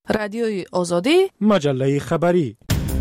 رادیوی آزادی، مجله خبری.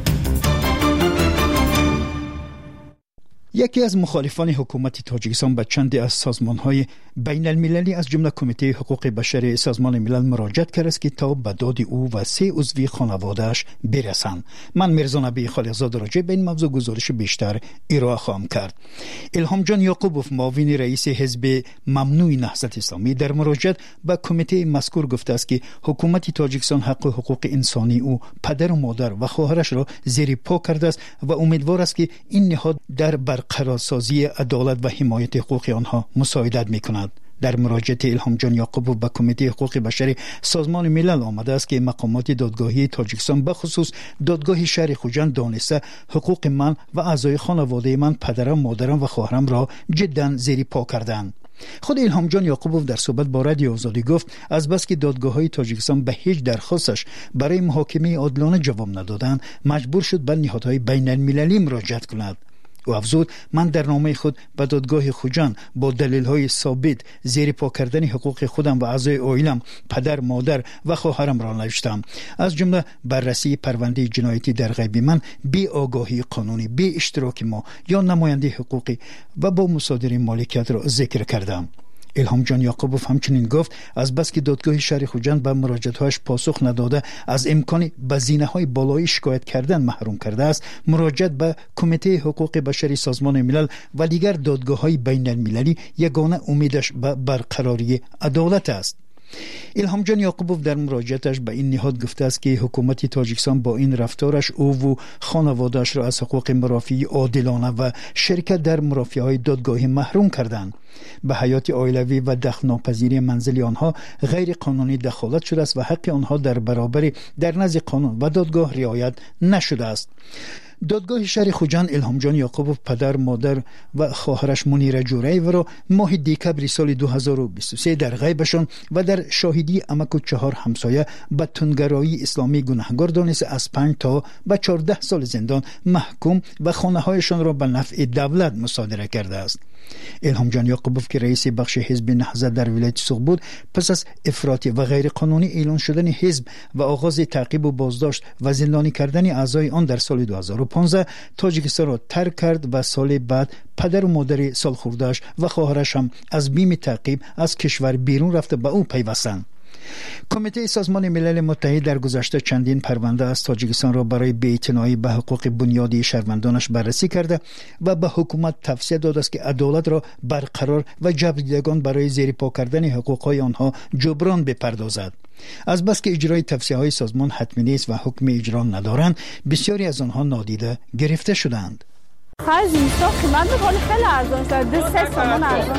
یکی از مخالفان حکومت تاجیکستان به چندی از سازمان‌های بین المللی از جمله کمیته حقوق بشر سازمان ملل مراجعت کرده است که تا به داد او و 3 عضو خانواده‌اش برسند. من میرزا نبی خالقزاده راجع به این موضوع گزارش بیشتر ارائه خواهم کرد. الهام جان یعقوبوف، معاون رئیس حزب ممنوع نهضت اسلامی، در مراجعت به کمیته مذکور گفته است که حکومت تاجیکستان حق و حقوق انسانی او، پدر و مادر و خواهرش را زیر پا کرده است و امیدوار است که این نهاد در برقرارسازی عدالت و حمایت حقوق آنها مساعدت می‌کند. در مراجعه الهام جان یعقوبوف به کمیته حقوق بشر سازمان ملل آمده است که مقامات دادگاهی تاجیکستان به خصوص دادگاه شهر خوجند دانسته حقوق من و اعضای خانواده من، پدرم، مادرم و خواهرم را جدا زیر پا کردند. خود الهام جان یعقوبوف در صحبت با رادیو آزادی گفت از بس که دادگاه‌های تاجیکستان به هیچ درخواستش برای محاکمه عادلانه جواب ندادند، مجبور شد به نهادهای بین المللی مراجعت کند. او افزود من در نامه خود به دادگاه خوجند با دلیل‌های ثابت زیر پا کردن حقوق خودم و اعضای عائله‌ام، پدر، مادر و خواهرم را نوشتم، از جمله بررسی پرونده جنایتی در غیب من، بی آگاهی قانونی، بی اشتراک ما یا نماینده حقوقی و با مصادره مالکیت را ذکر کردم. الهام جان یعقوبوف همچنین گفت از بس که دادگاه شهر خوجند به مراجعات‌هایش پاسخ نداده از امکان بزینه‌های بالایی شکایت کردن محروم کرده است، مراجعت به کمیته حقوق بشری سازمان ملل و دیگر دادگاه‌های بین المللی یگانه امیدش به برقراری عدالت است. الهام جان یعقوبوف در مراجعتش به این نهاد گفته است که حکومت تاجیکستان با این رفتارش او و خانواده‌اش را از حقوق مرافعی عادلانه و شرکت در مرافعه‌های دادگاهی محروم کردند. به حیات عائلوی و دخل‌ناپذیری منزل آنها غیر قانونی دخالت شده است و حق آنها در برابر در نزد قانون و دادگاه رعایت نشده است. دادگاه شهر خوجند الهام جان یعقوبوف پدر، مادر و خواهرش منیره جوری و را ماه دکبر سال 2023 در غیبشان و در شاهدی عمک و 4 همسایه به تندگرایی اسلامی گناهکار دانسته از 5 تا به 14 سال زندان محکوم و خانه‌هایشان را به نفع دولت مصادره کرده است. الهام جان یعقوبوف که رئیس بخش حزب نهضت در ولایت سوق بود، پس از افراطی و غیر قانونی اعلان شدن حزب و آغاز تعقیب و بازداشت و زندانی کردن اعضای آن در سال 2015 تاجیکستان را ترک کرد و سال بعد پدر و مادر سالخورده‌اش و خواهرش هم از بیم تعقیب از کشور بیرون رفته به او پیوستند. کمیته سازمان ملل متحد در گذشته چندین پرونده از تاجیکستان را برای بی‌اعتنایی به حقوق بنیادی شهروندانش بررسی کرده و به حکومت توصیه داده است که عدالت را برقرار و جبردیدگان برای زیر پا کردن حقوق‌های آنها جبران بپردازد. از بس که اجرای توصیه‌های سازمان حتمی نیست و حکم اجرا ندارند، بسیاری از آنها نادیده گرفته شدند. خرج اینستا قیمت می‌کنه خیلی ارزان شد، 3 تومان ارزان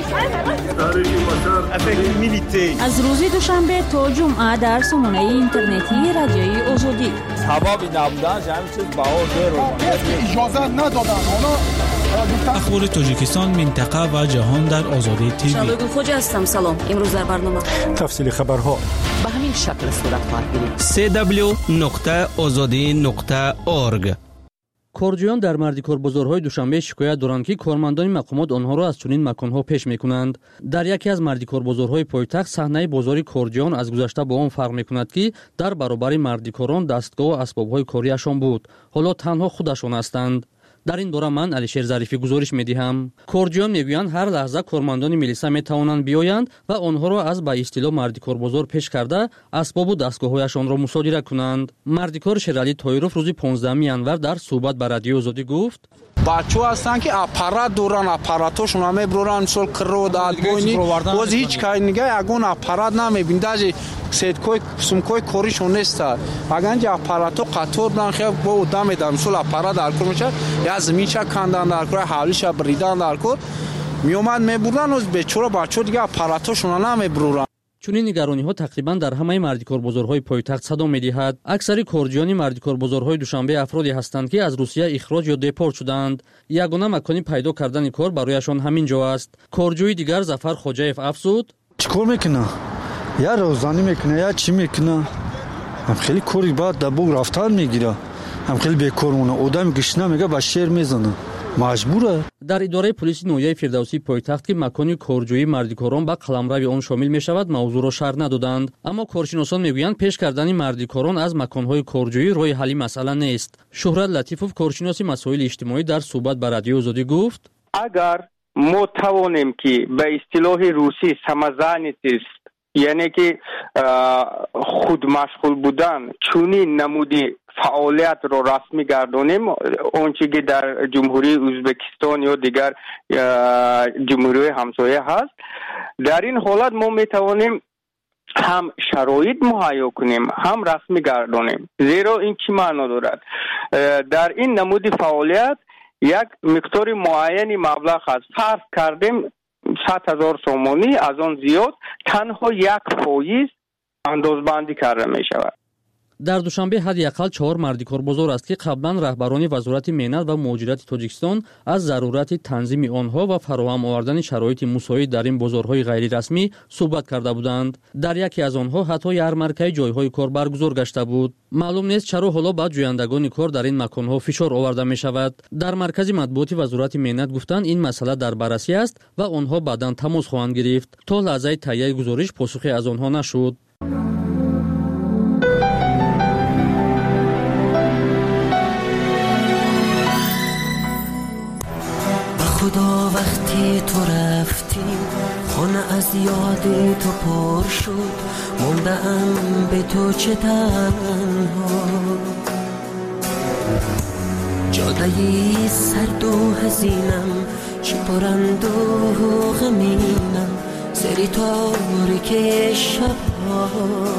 شد. از روز دوشنبه تا جمعه در سامانه اینترنتی رادیوی آزادی. سبب نبودن همین چیز باور اجازه ندادن. اخبار تاجیکستان، منطقه و جهان در آزادی تیوی. شادو خوجا هستم. سلام. امروز در برنامه تفصیل خبرها به همین شکل صورت خواهد گرفت. www.azadi.org. کارجویان در مردیکار بازارهای دوشنبه شکایت دارند که کارمندان مقامات آنها را از چنین مکانها پیش می‌کنند. در یکی از مردیکار بازارهای پایتخت صحنه بازار کارجویان از گذشته با آن فرق می‌کند که در برابر مردیکاران دستگاه و اسباب‌های کاریشان بود، حالا تنها خودشان هستند. در این دوره من علیشیر ظریفی گزارش می‌دهم. کارجویان می‌گویند هر لحظه کارمندان میلیسا می‌توانند بیایند و آنها را از به اصطلاح مردیکار بازار پیش کرده اسباب و دستگاه‌هایشان را مصادره کنند. مردیکار شیرعلی طاهرов روز 15 январ در صحبت با رادیو آزادی گفت: بچه‌ها هستن که اپارات دوران اپاراتشون همه برورن سول کرود البونی باز هیچ کاری نگه اگون اپارات نمیبین داجی سیدکوی سومکوی کوریشون نیست. اگه اپاراتو قطور دارن خیلی با ادامه دارن سول اپارات الکل میشه یا زمینچا کندن در کار حالیش بریدن در کار میومد میبرن از بچه‌ها بچه‌ها دیگه اپاراتشون نمیبرن. چنین نگرانی‌ها تقریباً در همه مردیکار بازارهای پایتخت صدا می‌دهد. اکثر کارجویان مردیکار بازارهای دوشنبه افرادی هستند که از روسیه اخراج یا دپورت شدند. یگانه مکانی پیدا کردن کار برایشان همین جا است. کارجوی دیگر ظفر خوجاєв افزود: چیکار میکنه؟ یا روزانه میکنه یا چی میکنه؟ هم خیلی کاری بعد دبو رفتن میگیره. هم خیلی بیکار مونه. آدم گشنه میگه با شیر میزنه. مجبوره. در اداره پلیس نویه فردوسی پایتخت که مکانی کارجویی مردیکاران به قلمرو آن شامل می شود موضوع را شرح ندادند، اما کارشناسان میگویند پیش کردن مردیکاران از مکانهای کارجویی راه حل مسئله نیست. شهرت لطیفوف کارشناس مسائل اجتماعی در صحبت با رادیو آزادی گفت اگر ما توانیم که به اصطلاح روسی سمازانیتیست یعنی که خود مشغول بودن چونین نمودی فعالیت رو رسمی گردانیم، اونچه که در جمهوری ازبکستان یا دیگر جمهوری همسایه هست، در این حالت ما میتوانیم هم شرایط مهیا کنیم هم رسمی گردانیم. زیرا این چی معنا دارد؟ در این نمودی فعالیت یک مقدار معینی مبلغ هست، فرض کردیم 100,000 سومانی، از آن زیاد تنها 1% اندازبندی کرده می شود. در دوشنبه حداقل 4 مردیکاربازار است که قبلا رهبران وزارت مهنت و مهاجرت تاجیکستان از ضرورت تنظیم آنها و فراهم آوردن شرایط مساعد در این بازارهای غیر رسمی صحبت کرده بودند. در یکی از آنها حتی یارمارکه جایهای کار برگزار گشته بود. معلوم نیست چرا حالا بعد جویندگان کار در این مکانها فشار آورده می شود. در مرکز مطبوعات وزارت مهنت گفتند این مسئله در بررسی است و آنها بعداً تماس خواهند گرفت. تا لحظه تهیه گزارش پاسخی از آنها نشد. خدا وقتی تو رفتی خانه از یاد تو پر شد، موندم به تو چه تنها، جادهی سرد و حزینم چه پرند و غمینم، سری تاریک شبها،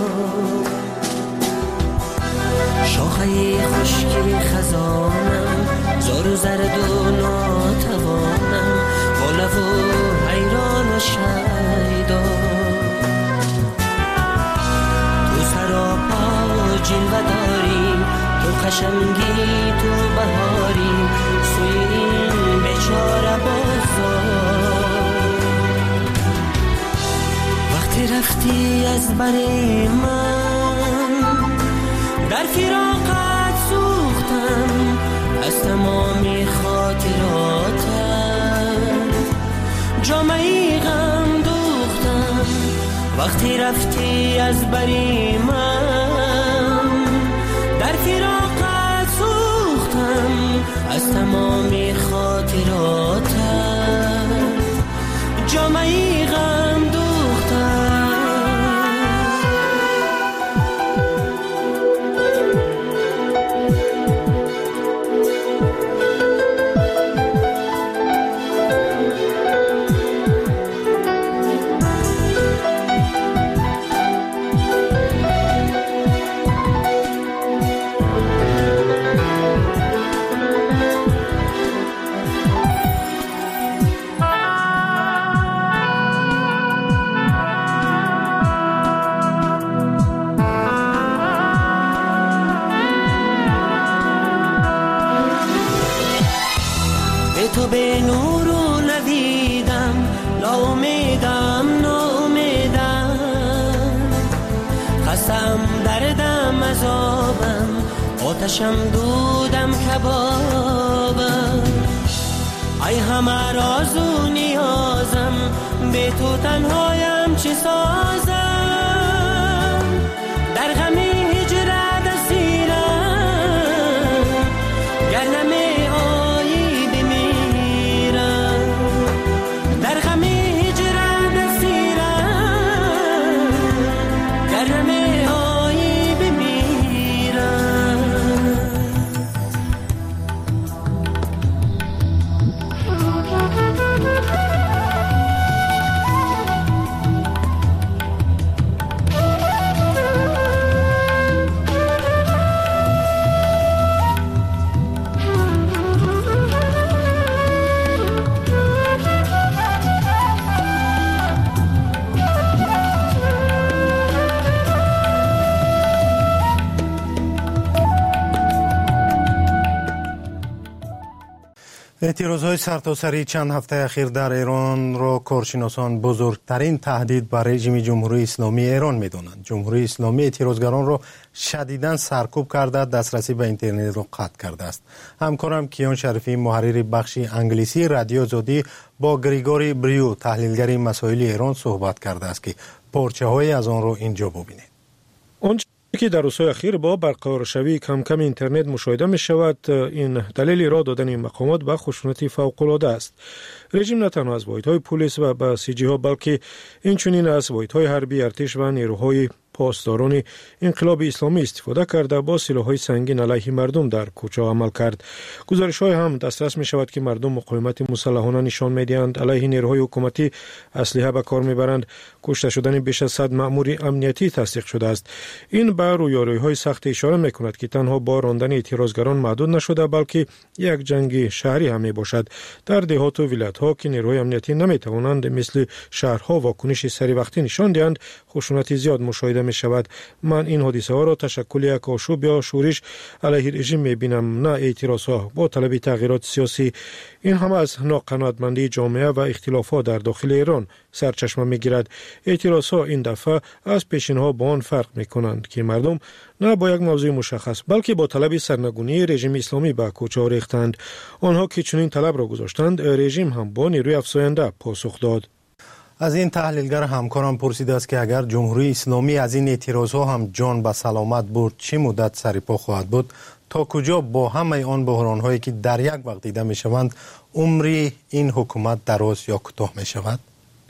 شاخه خشکی خزانم زار و زرد و ناتوانم، بالا و حیران و شیدا، تو سراپا جلوه داری، تو قشنگی تو بهاری، سوی این بیچاره بازار، وقتی رفتی از بر من در فراقت سوختم، از تمامی خاطراتت جامعی غم دوختم، وقتی رفتی از بری من در فراقت سوختم، از تمامی خاطراتت جامعی غم دوختم. تو به نور و ندیدم، ناامیدم ناامیدم، خستم دردم عذابم، آتشم دودم کبابم، ای همه راز و نیازم، به تو تنهایم چه سازم، در غم هجرت اسیرم، گر نمی اعتراضهای سرتاسری چند هفته اخیر در ایران را کارشناسان بزرگترین تهدید بر رژیم جمهوری اسلامی ایران می‌دانند. جمهوری اسلامی اعتراضگران را شدیداً سرکوب کرده، دسترسی به اینترنت را قطع کرده است. همکارم کیان شریفی محرر بخش انگلیسی رادیو آزادی با گریگوری بریو تحلیلگر مسائل ایران صحبت کرده است که پارچه‌های از آن را اینجا ببینید. که در روزهای اخیر با برقرار شوی کم کم اینترنت مشاهده می شود، این دلیل را دادن این مقامات به خشونت فوق‌العاده است. رژیم نه تنها از واحدهای پلیس و بسیجی ها بلکه اینچنین از واحدهای حربی ارتش و نیروهای پاسداران انقلاب اسلامی استفاده کرده با سلاح‌های سنگین علیه مردم در کوچه عمل کرد. گزارش‌های هم دسترس می‌شود که مردم مقاومت مسلحانه نشان می‌دهند، علیه نیروهای حکومتی اسلحه به کار می‌برند. کشته شدن بیش از 100 مأمور امنیتی تصدیق شده است. این به رویاروی‌های سخت اشاره می‌کند که تنها با راندن اعتراضگران محدود نشده بلکه یک جنگ شهری هم می‌باشد. در دهات و ولایت‌ها که نیروهای امنیتی نمی‌توانند مثل شهرها واکنش سری وقتی نشان دهند، خشونت زیاد مشاهده می شود. من این حادثه ها را تشکل یک آشوب یا شورش علیه رژیم می بینم، نه اعتراض ها با طلب تغییرات سیاسی. این هم از ناقناعتمندی جامعه و اختلافات در داخل ایران سرچشمه می گیرد. اعتراض ها این دفعه از پیشینها با آن فرق می کنند که مردم نه با یک موضوع مشخص بلکه با طلب سرنگونی رژیم اسلامی به کوچه ها ریختند. آنها که چنین طلب را گذاشتند، رژیم هم با نیروی افزاینده پاسخ داد. از این تحلیلگر همکارم پرسیده است که اگر جمهوری اسلامی از این اعتراضها هم جان به سلامت برد چه مدت سرپا خواهد بود؟ تا کجا با همه آن بحران‌هایی که در یک وقت دیده می‌شوند عمری این حکومت دراز یا کوتاه می‌شود؟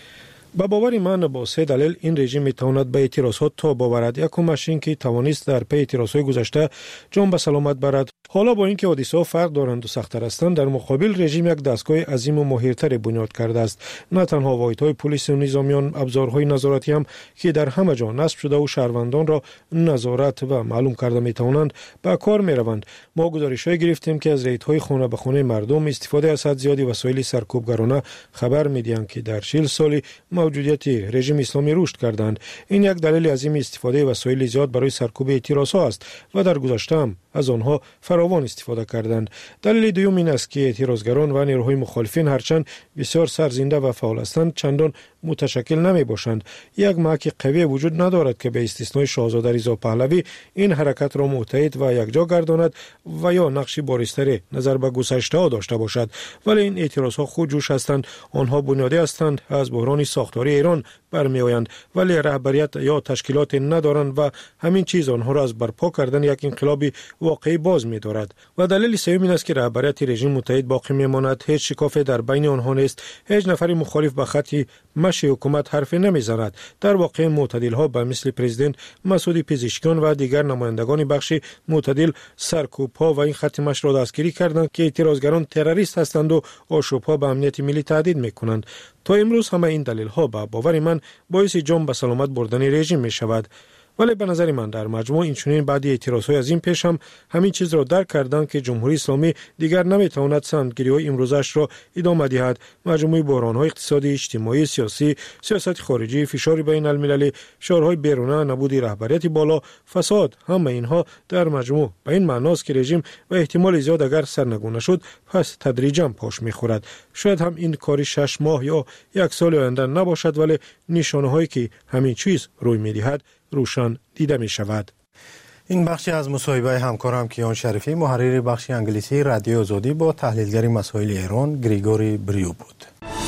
با باور من با سه دلیل این رژیم میتواند به اعتراضات تا باورد. یکمش این که توانست در پی اعتراضهای گذشته جان به سلامت برد. حالا با اینکه حادثه‌ها فرق دارند و سخت‌تر هستند، در مقابل رژیم یک دستگاه عظیم و ماهرتر بنیاد کرده است. نه تنها واحدهای پلیس و نظامیان، ابزارهای نظارتی هم که در همه جا نصب شده و شهروندان را نظارت و معلوم کرده میتوانند به کار میروند. ما گزارش‌های گرفتیم که از ریدهای خانه به خانه مردم استفاده از حد زیادی وسایل سرکوبگرانه خبر میدهند که در 40 سال موجودیت رژیم اسلامی رشد کردند. این یک دلیل از این استفاده وسایل زیاد برای سرکوب اعتراضها است و در گذشته هم از آنها فراوان استفاده کردند. دلیل دوم این است که اعتراضگران و نیروهای مخالفین هرچند بسیار سرزنده و فعال هستند، چندان متشکل نمی باشند. یک محک قوی وجود ندارد که به استثنای شاهزاده رضا پهلوی این حرکت را متحد و یکجا گرداند و یا نقشی بارزتری نظر به گذشته ها داشته باشد. ولی این اعتراضها خودجوش هستند، آنها بنیادی هستند، از بحران ساختاری ایران برمی آیند، ولی رهبریت یا تشکیلات ندارند و همین چیز آنها را از برپا کردن یک انقلاب واقعی باز می دارد. و دلیل سوم این است که رهبریت رژیم متحد باقی می ماند. هیچ شکافی در بین آنها نیست. هیچ نفری مخالف به خط مشی حکومت حرف نمی زند. در واقع معتدل ها به مثل پرزیدنت مسعود پزشکیان و دیگر نمایندگان بخش معتدل سرکوب ها و این خط مش را دستگیری کردند که اعتراضگران تروریست هستند و آشوب ها به امنیت ملی تهدید می کنند. تا امروز همه این دلیل ها به باور من باعث جان به سلامت بردن رژیم می شود. ولی به نظر من در مجموع این چنین بعدی اعتراضهای از این پیش هم همین چیز را درک کردند که جمهوری اسلامی دیگر نمیتواند سندگیری‌های امروزش را ادامه دهد. مجموعه بحران‌های اقتصادی، اجتماعی، سیاسی، سیاست خارجی، فشار بین المللی، شورای بیرونه، نبود رهبریت بالا، فساد، همه اینها در مجموع به این معناست که رژیم و احتمال زیاد اگر سرنگون نشد پس تدریجا پاش می‌خورد. شاید هم این کاری 6 ماه یا 1 سال آینده نباشد، ولی نشانه‌هایی که همین چیز روی می‌دهد روشن دیده می شود. این بخشی از مصاحبه همکارم کیان شریفی محرر بخش انگلیسی رادیو آزادی با تحلیلگر مسائل ایران گریگوری بریو بود.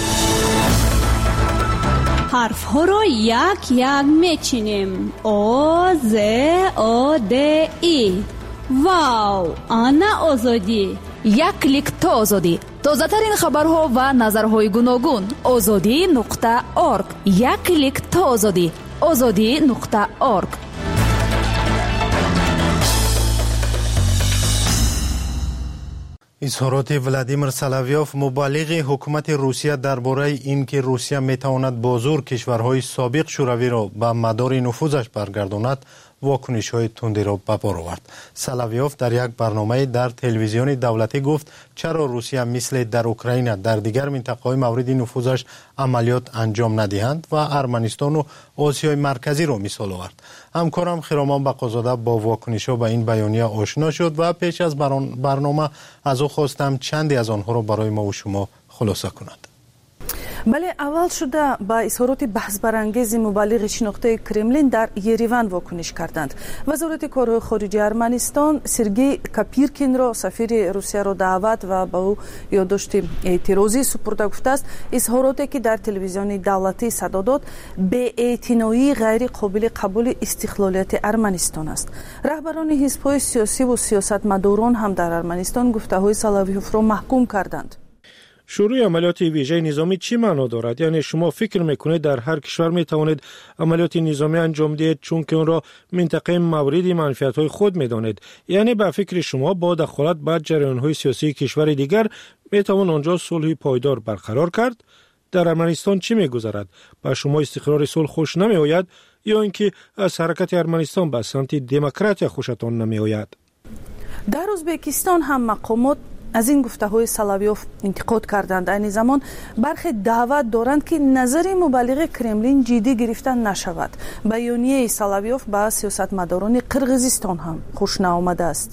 حرف ها را یک یک میچینیم. آ ز آ د ای. واو، آنا آزادی. یک کلیک تا آزادی. تازه ترین خبرها و نظرهای گوناگون. azadi.org. یک کلیک تا آزادی. azadi.org. اظهارات ولادیمیر سلاویوف مبلغ حکومت روسیه درباره اینکه روسیه میتواند با زور کشورهای سابق شوروی را به مدار نفوذش برگرداند واکنش‌های تندی را به بار آورد. سلاویوف در یک برنامه در تلویزیون دولتی گفت چرا روسیه مثل در اوکراین در دیگر منطقه‌های مورد نفوذش عملیات انجام ندهند و ارمنستان و آسیای مرکزی را مثال آورد. همکارم خرامان بقازاده با واکنش‌ها به این بیانیه آشنا شد و پیش از برنامه از او خواستم چندی از آنها را برای ما و شما خلاصه کند. بله، اول شده با اظهارات بحث برانگیز مبلغ شناخته کرملین در یریون واکنش کردند. وزارت کارهای خارجه ارمنستان سرگئی کاپیرکین را سفیر روسیه را دعوت و با او یادداشت اعتراضی سپرده گفته است اظهاراتی که در تلویزیون دولتی صدا داد بی‌اعتنایی غیر قابل قبول استقلالیت ارمنستان است. رهبران حزب‌های سیاسی و سیاستمداران هم در ارمنستان گفته‌های سلاویوف را محکوم کردند. شروع عملیات ویژه نظامی چی معنا دارد؟ یعنی شما فکر میکنید در هر کشور میتوانید عملیات نظامی انجام دهید چون که اون را منطقه مورد منفعت‌های خود میدانید؟ یعنی به فکر شما با دخالت به جریان‌های سیاسی کشور دیگر میتوان آنجا صلح پایدار برقرار کرد؟ در ارمنستان چی میگذرد؟ به شما استقرار صلح خوش نمیآید یا اینکه از حرکت ارمنستان به سمت دموکراسی خوشتان نمیآید؟ در ازبکستان هم مقامات از این گفته‌های سلاویوف انتقاد کردند. این زمان برخی دعوت دارند که نظر مبلغ کرملین جدی گرفته نشود. بیانیه سلاویوف با سیاستمداران قرقیزستان هم خوش نآمده است.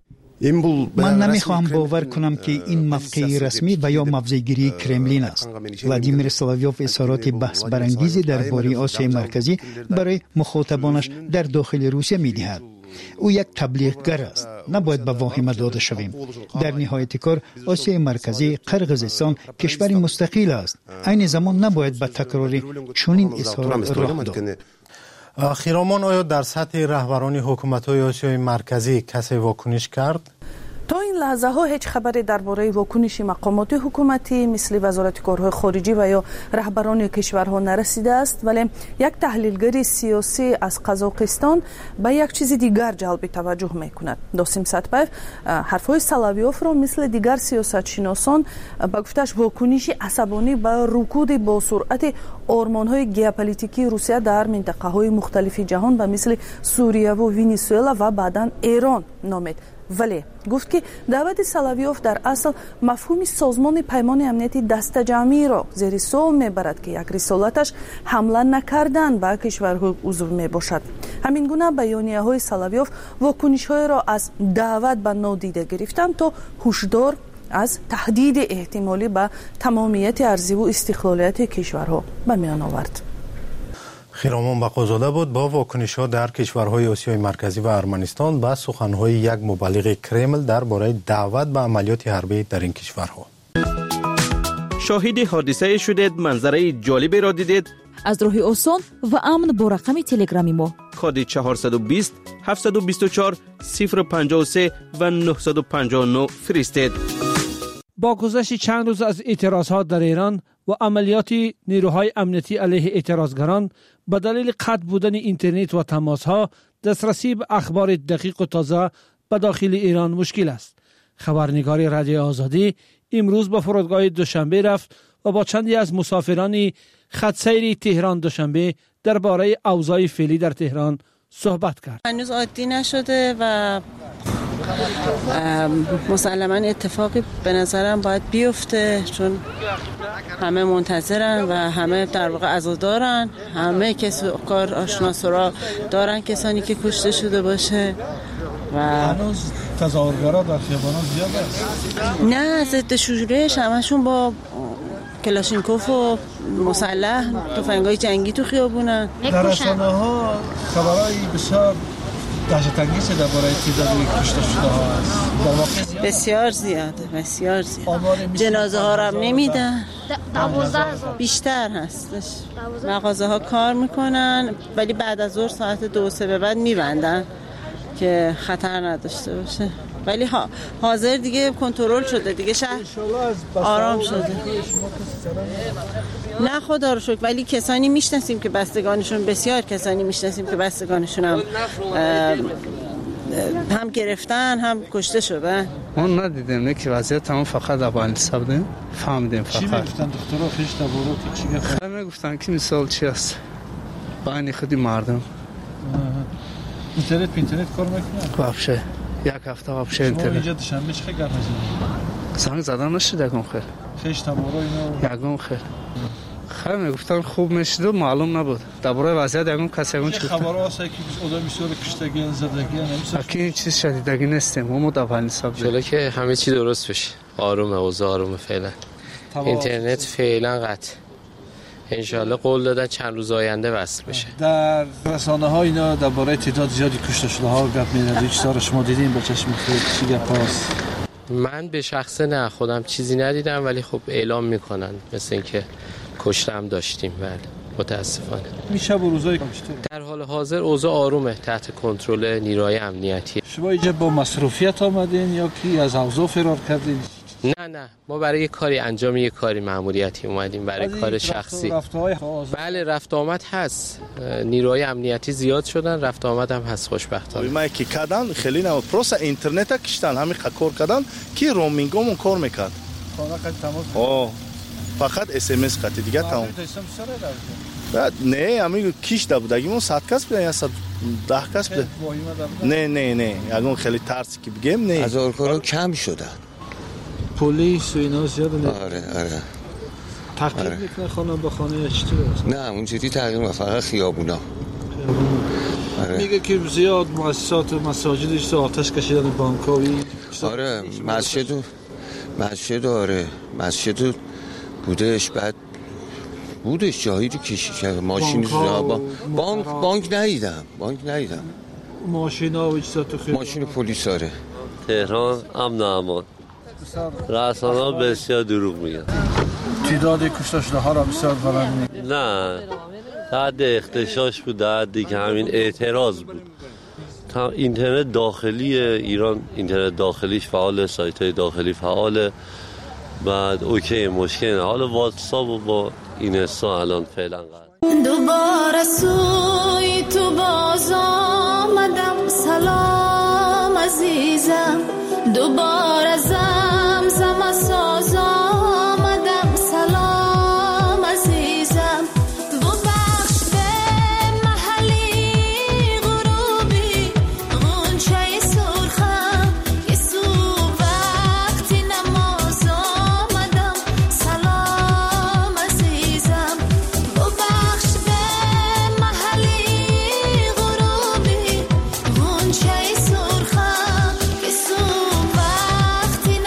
من نمیخواهم باور کنم که این موقع رسمی و یا موضع‌گیری کرملین است. ولادیمیر سلاویوف اظهارات بحث برانگیزی درباره آسیای مرکزی برای مخاطبانش در داخل روسیه می‌دهد. او یک تبلیغگر است. نباید به واهمه داده شویم. در نهایت کار آسیای مرکزی قرقیزستان کشوری مستقل است. عین زمان نباید به تکرار چنین اظهارات راه داد. خرامان، آیا در سطح رهبران حکومت‌های آسیای مرکزی کسی واکنش کرد؟ تا این لحظه ها هیچ خبری درباره واکنش مقامات حکومتی مثل وزارت کارهای خارجی و یا رهبران کشورها نرسیده است، ولی یک تحلیلگر سیاسی از قزاقستان به یک چیز دیگر جلب توجه میکند. داسیم ساتپایف حرفهای سلاویوف را مثل دیگر سیاستشناسان با گفتش واکنش عصبانی به رکود با سرعت آرمان‌های ژئوپلیتیکی روسیه در منطقه‌های مختلف جهان و مثل سوریه و ونزوئلا و بعداً ایران نامید. ولی گفت که دعوت سلاویوف در اصل مفهوم سازمان پیمان امنیتی دسته جمعی را زیر سوال میبرد که یک رسالتش حمله نکردن به کشورهای عضو میباشد. همین گونه بیانیه های سلاویوف واکنش های را از دعوت به نادیده گرفتن تا هشدار از تهدید احتمالی به تمامیت ارضی و استقلالیت کشورها به میان آورد. خرامان بقازاده بود با واکنش‌ها در کشورهای آسیای مرکزی و ارمنستان به سخن‌های یک مبلغ کرمل درباره دعوت به عملیات حربی در این کشورها. شاهد حادثه شدید، منظره جالبی را دیدید؟ از راه آسان و امن با رقم تلگرامی ما کد 420 724 053 و 959 فرستید. با گذشت چند روز از اعتراضات در ایران و عملیات نیروهای امنیتی علیه اعتراضگران به دلیل قطع بودن اینترنت و تماس‌ها دسترسی به اخبار دقیق و تازه به داخل ایران مشکل است. خبرنگار رادیو آزادی امروز به فرودگاه دوشنبه رفت و با چندی از مسافران خط سیر تهران دوشنبه درباره اوضاع فعلی در تهران صحبت کرد. هنوز عادی نشده و مسلماً اتفاقی به نظرم باید بیفته، چون همه منتظرن و همه در واقع عزادارن، همه کار آشناسورا دارن کسانی که کشته شده باشه و هنوز تظاهرگرا در خیابان‌ها زیاد است. نه، ضد شورش همشون با کلاشینکوف و مسلح تفنگ‌های جنگی تو خیابونن. در رسانه‌ها خبرای بسیار دهشت‌انگیز درباره تعداد کشته شده ها است. در واقع بسیار زیاده. جنازه ها رو هم نمیدن. 12,000 بیشتر هستش. مغازه ها کار میکنن ولی بعد از ظهر ساعت 2-3 به بعد میبندن که خطر نداشته باشه. ولی حاضر دیگه کنترل شده، دیگه شهر آرام شده. نه خدا رو شکر، ولی کسانی میشناسیم که بستگانشون، بسیار کسانی میشناسیم که بستگانشون هم گرفتن هم کشته شدن. ما ندیدیم، نه که وضعیت همون فقط ابانی سبدیم فهمیدیم. فقط چی میگفتن دکترها پیش تبارات چی گفتن؟ میگفتن که مثال چی است با این خودی مردم اینترنت کار میکنه؟ واپشه یک هفته واپشه اینترنت. شما اینجا دوشنبه چه گپ میزنید؟ زنگ زدن نشده گم خیر. خیش تبارا اینا یگم خیر. خیر میگفتن خوب میشد و معلوم نبود. درباره وضعیت یگم کسی یگم چه خبر هست که آدم بسیار کشتگی زدگی نمیشه؟ اکی چیز شدیدگی نیستیم. ما متوانی حساب شده که همه چی درست بشه. آرومه اوضاع آرومه فعلا. اینترنت فعلا قطع. انشالله قول دادن چند روز آینده وصل بشه. در رسانه ها اینا درباره تعداد زیادی کشته شده ها گپ میزنن. چیزا رو شما دیدین با چشم خود چی گپ هست؟ من به شخصه نه خودم چیزی ندیدم ولی خب اعلام میکنن مثل اینکه کشته هم داشتیم. بله متاسفانه. میشه با روزای در حال حاضر اوضاع آرومه تحت کنترل نیروهای امنیتی. شما اینجا با مصروفیت آمدین یا کی از اوضاع فرار کردین؟ نه ما برای یه کاری انجام یه کاری مأموریتی اومدیم برای کار شخصی. بله رفت آمد هست. نیروهای امنیتی زیاد شدن رفت آمد هم هست خوشبختانه. ما کی کردن خیلی نه پروسه اینترنت کشتن همین کار کردن که رومینگمون کار میکرد. فقط اس ام اس قطع دیگه تمام. نه همین کیش ده بودگیمون 100 کس بودن یا 110 کس بودن. نه اگه خیلی ترسی که بگیم نه. از کارا کم شدن. پلیس و اینا زیاده نه. آره. تقریب میکنه خانه با خانه یا چطور است؟ نه اونجوری تقریبا فقط خیابونا. میگه که زیاد مؤسسات و مساجدش آتش کشیدن بانکاوی. آره مسجد بودش بعد بودش جایی رو کشید ماشین بانک ندیدم ماشینا و اجزا تو خیلی ماشین پلیس آره. تهران امن و امان رسانه‌ها بسیار دروغ میگن. تعداد کشته شده ها را بسیار بلند میگن. نه حد اختشاش بود حدی که همین اعتراض بود. اینترنت داخلی ایران اینترنت داخلیش فعال سایت‌های داخلی فعاله بعد اوکی مشکل نه. حالا واتساپ و با اینستا الان فعلا قطع. دوباره سوی تو باز آمدم سلام عزیزم دوباره زمزم ساز آمدم سلام عزیزم ببخش به محلی غروبی غنچه سرخم که صبح وقتی نماز آمدم سلام عزیزم ببخش به محلی غروبی غنچه سرخم که صبح وقتی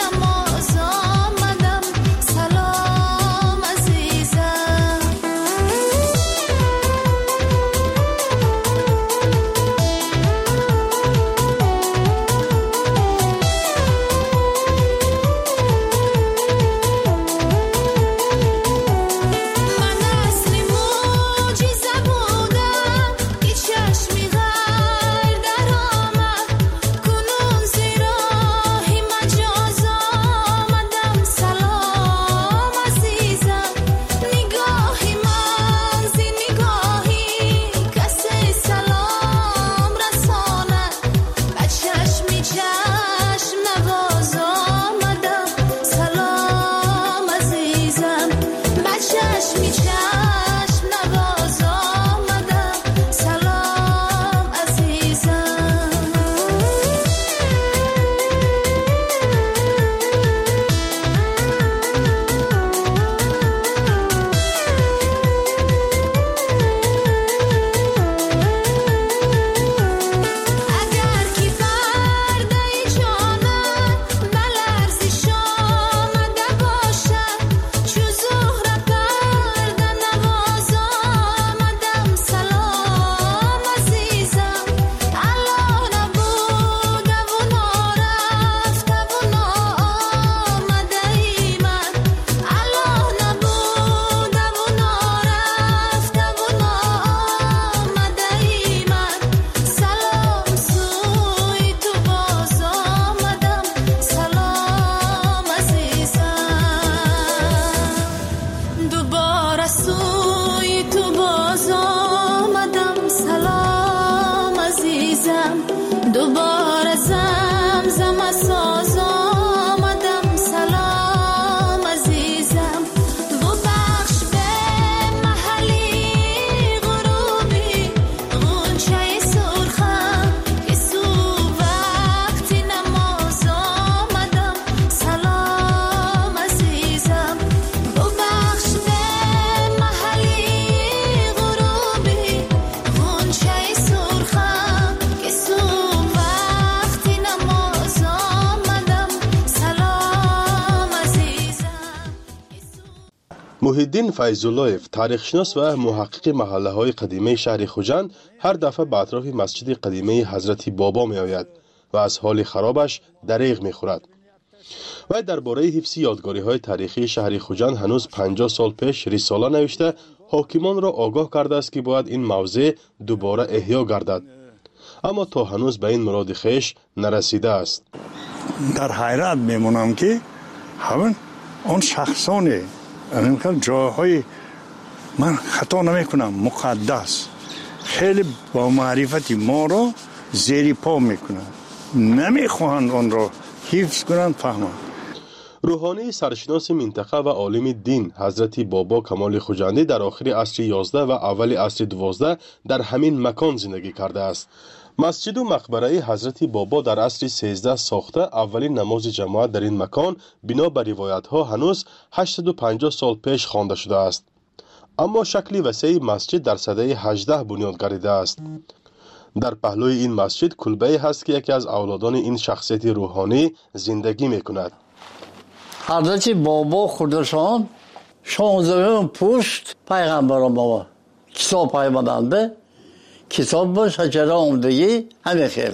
محیدین فیض‌الله‌یف، تاریخشناس و محقق محله‌های قدیمی شهر خوجند، هر دفعه به اطراف مسجد قدیمی حضرت بابا می‌آید و از حال خرابش دریغ می‌خورد. و درباره حفظ یادگاری‌های تاریخی شهر خوجند هنوز 50 سال پیش رساله نوشته حاکمان را آگاه کرده است که باید این موضع دوباره احیا گردد، اما تا هنوز به این مراد خویش نرسیده است. در حیرت میمونم که همین اون شخصانی اینکه جاهای من خطا نمیکنم مقدس خیلی با معرفت ما رو زیر پا میکنن، نمیخواهند اون رو حفظ کنند فهمند. روحانی سرشناس منطقه و عالم دین حضرت بابا کمال خوجندی در آخر عصر 11 و اول عصر 12 در همین مکان زندگی کرده است. مسجد و مقبره حضرت بابا در عصر 13 ساخته اولین نماز جماعت در این مکان بنا بر روایت ها هنوز 850 سال پیش خوانده شده است. اما شکل وسیع مسجد در سده 18 بنیاد گردیده است. در پهلوی این مسجد کلبه‌ای هست که یکی از اولادان این شخصیت روحانی زندگی میکند. حضرت بابا خودشان 16 پشت پیغمبر ما کتاب پیامدند، کتاب شجره آمدگی همه خیل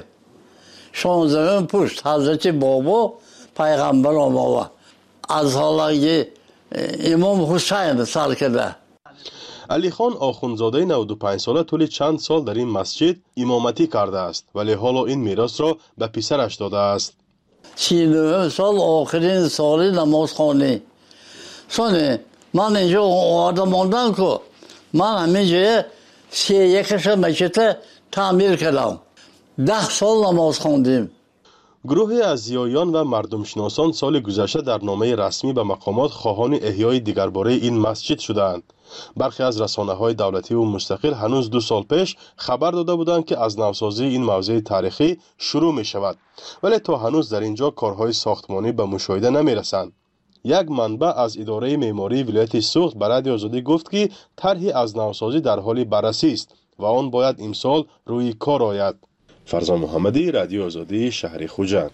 16 پشت حضرت بابا پیغمبر ما از حالا امام حسین سر کرده. علی خان آخوندزاده 95 ساله طول چند سال در این مسجد امامتی کرده است، ولی حالا این میراث را به پسرش داده است. 39 سال آخرین سال نمازخانه سانه من اینجا آمده ماندم که من همینجا 31 مسجد تعمیر کردم. 10 سال نماز خواندیم. گروهی از زیایان و مردم شناسان سال گذشته در نامه رسمی به مقامات خواهان احیای دیگرباره این مسجد شدند. برخی از رسانه‌های دولتی و مستقل هنوز 2 سال پیش خبر داده بودند که از نوسازی این موضع تاریخی شروع می شود، ولی تا هنوز در اینجا کارهای ساختمانی به مشاهده نمی رسند. یک منبع از اداره معماری ولایت سوخت به رادیو آزادی گفت که طرحی از نوسازی در حال بررسی است و آن باید امسال روی کار آید. فرزان محمدی، رادیو آزادی، شهر خوجند.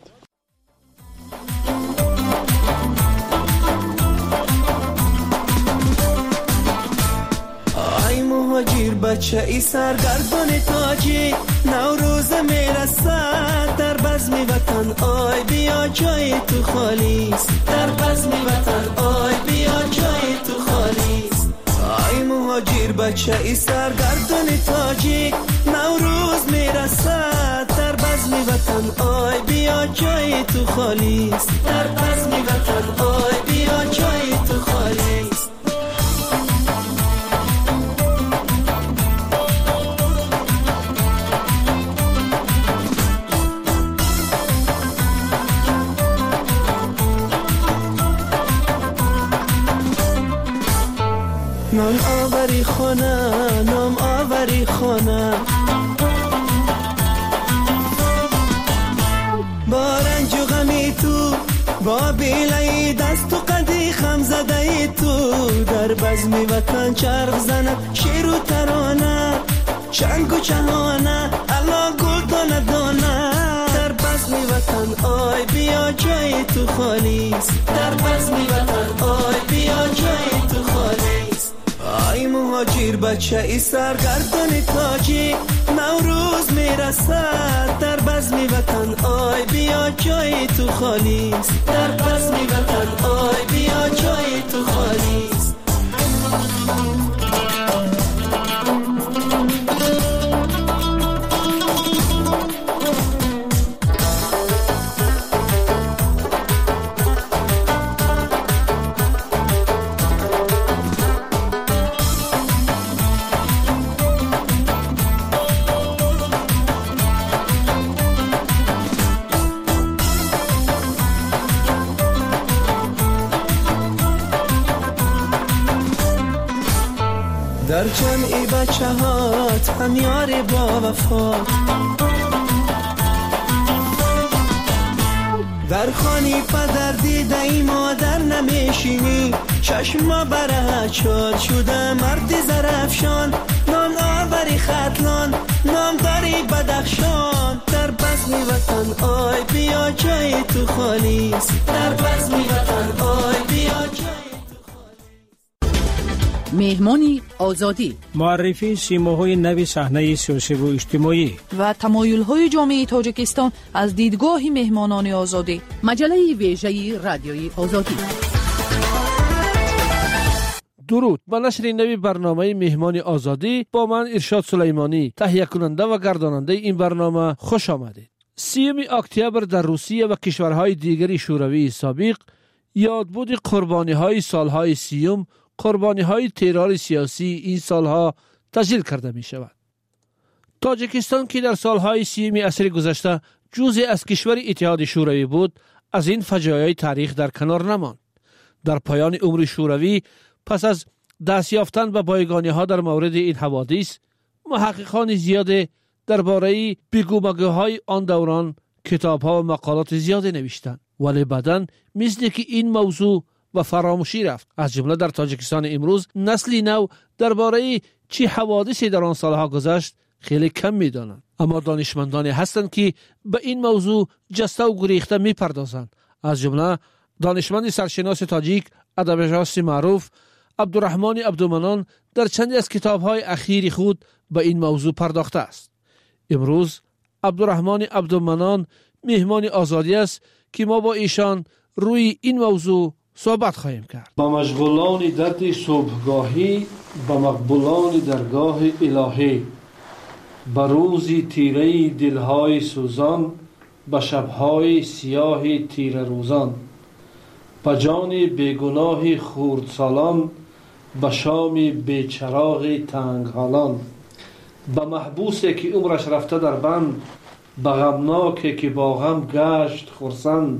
ای مهاجر بچه ای سرگردان تاجی، نوروز میرسد در بزم وطن، آی بیا جای تو خالیست، در بزم وطن آی بیا جای تو خالیست. ای مهاجر بچه ای سرگردان تاجی، نوروز میرسد در بزم وطن، آی بیا جای تو خالیست، در بزم وطن آی بیا جای تو خالیست. نام آوری خانه، نام آوری خانه، با رنج و غمی تو، با بیلای دست و قدی خم زده تو، در بزم وطن چرخ زند شیر و ترانه، چنگ و چهانه الا گل دانه دانه، در بزم وطن آی بیا جای تو خالیست، در بزم وطن آی بیا جای تو خالیست. ای مهاجر بچه ای سرگردان تاجی، نوروز میرسد در بزم وطن، آی بیا جای تو خالیست، در بزم وطن آی بیا جای تو خالیست. در جمعی بچه هات هم یار با وفات، در خانی پدر دیده ای مادر نمیشینی، چشما بره چار شده مرد زرفشان، نام آوری خطلان نام داری بدخشان، در بزم وطن آی بیا جای تو خالیست، در بزم وطن آی بیا جای تو خالیست. مهمان آزادی، معرفی سیماهای نوی صحنه سیاسی و اجتماعی و تمایل‌های جامعه تاجیکستان از دیدگاه مهمانان آزادی. مجله ویژه رادیوی آزادی. درود. به نشر نوی برنامه مهمان آزادی با من ارشاد سلیمانی، تهیه کننده و گرداننده این برنامه، خوش آمدید. 30 اکتبر در روسیه و کشورهای دیگری شوروی سابق یادبود قربانی‌های سالهای 30 قربانی‌های ترور سیاسی این سالها تسجیل کرده می شود. تاجیکستان که در سالهای 30 عصر گذشته جزء از کشور اتحاد شوروی بود، از این فجایع تاریخ در کنار نماند. در پایان عمر شوروی، پس از دست یافتن به بایگانی‌ها در مورد این حوادث، محققان زیاد درباره بیگومگوهای آن دوران کتاب‌ها و مقالات زیاد نوشتند، ولی بعداً مثل که این موضوع و فراموشی رفت. از جمله در تاجیکستان امروز نسلی نو درباره چه حوادثی در آن سالها گذشت خیلی کم می‌دانند، اما دانشمندانی هستند که به این موضوع جسته و گریخته می‌پردازند. از جمله دانشمند سرشناس تاجیک، ادبیات معروف عبدالرحمن عبدالمنان در چندی از کتاب‌های اخیر خود به این موضوع پرداخته است. امروز عبدالرحمن عبدالمنان مهمان آزادی است که ما با ایشان روی این موضوع صحبت خواهیم کرد. با مشغولان درد صبحگاهی، با مقبولان درگاه الهی، با روزی تیره دلهای سوزان، با شبهای سیاه تیره روزان، با جان بیگناه خردسالان، با شام بیچراغ تنگ حالان، با محبوسی که عمرش رفته در بند، با غمناکی که با غم گشت خرسند،